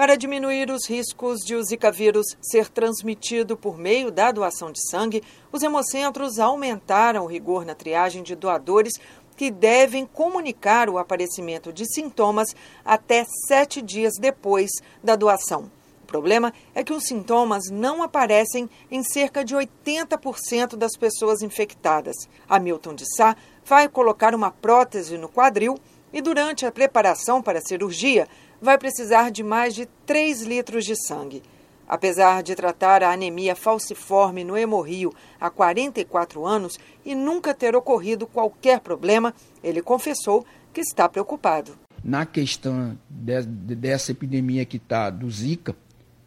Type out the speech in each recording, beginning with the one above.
Para diminuir os riscos de o Zika vírus ser transmitido por meio da doação de sangue, os hemocentros aumentaram o rigor na triagem de doadores que devem comunicar o aparecimento de sintomas até 7 dias depois da doação. O problema é que os sintomas não aparecem em cerca de 80% das pessoas infectadas. Hamilton de Sá vai colocar uma prótese no quadril e, durante a preparação para a cirurgia, vai precisar de mais de 3 litros de sangue. Apesar de tratar a anemia falciforme no Hemorrio há 44 anos e nunca ter ocorrido qualquer problema, ele confessou que está preocupado. Na questão dessa epidemia que está do Zika,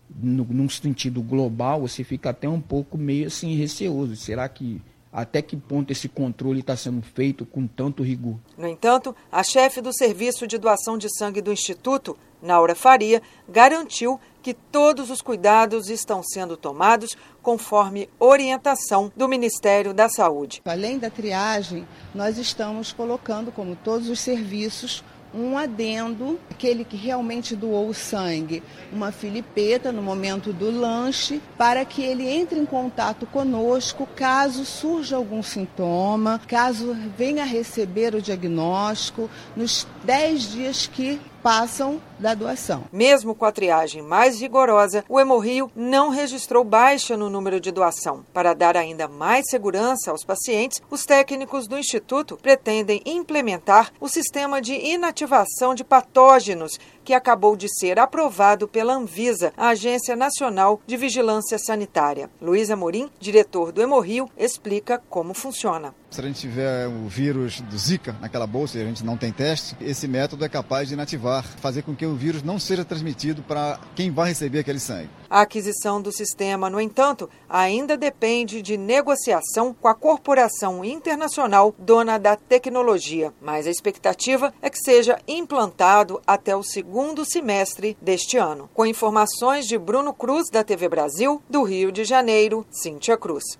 num sentido global, você fica até um pouco meio assim receoso. Será que até que ponto esse controle está sendo feito com tanto rigor? No entanto, a chefe do Serviço de Doação de Sangue do Instituto, Naura Faria, garantiu que todos os cuidados estão sendo tomados conforme orientação do Ministério da Saúde. Além da triagem, nós estamos colocando, como todos os serviços, um adendo, aquele que realmente doou o sangue, uma filipeta no momento do lanche, para que ele entre em contato conosco caso surja algum sintoma, caso venha receber o diagnóstico, nos 10 dias que passam da doação. Mesmo com a triagem mais rigorosa, o Hemorrio não registrou baixa no número de doação. Para dar ainda mais segurança aos pacientes, os técnicos do Instituto pretendem implementar o sistema de inativação de patógenos que acabou de ser aprovado pela Anvisa, a Agência Nacional de Vigilância Sanitária. Luiz Amorim, diretor do Hemorrio, explica como funciona. Se a gente tiver o vírus do Zika naquela bolsa e a gente não tem teste, esse método é capaz de inativar, fazer com que o vírus não seja transmitido para quem vai receber aquele sangue. A aquisição do sistema, no entanto, ainda depende de negociação com a corporação internacional dona da tecnologia, mas a expectativa é que seja implantado até o segundo semestre deste ano. Com informações de Bruno Cruz, da TV Brasil, do Rio de Janeiro, Cíntia Cruz.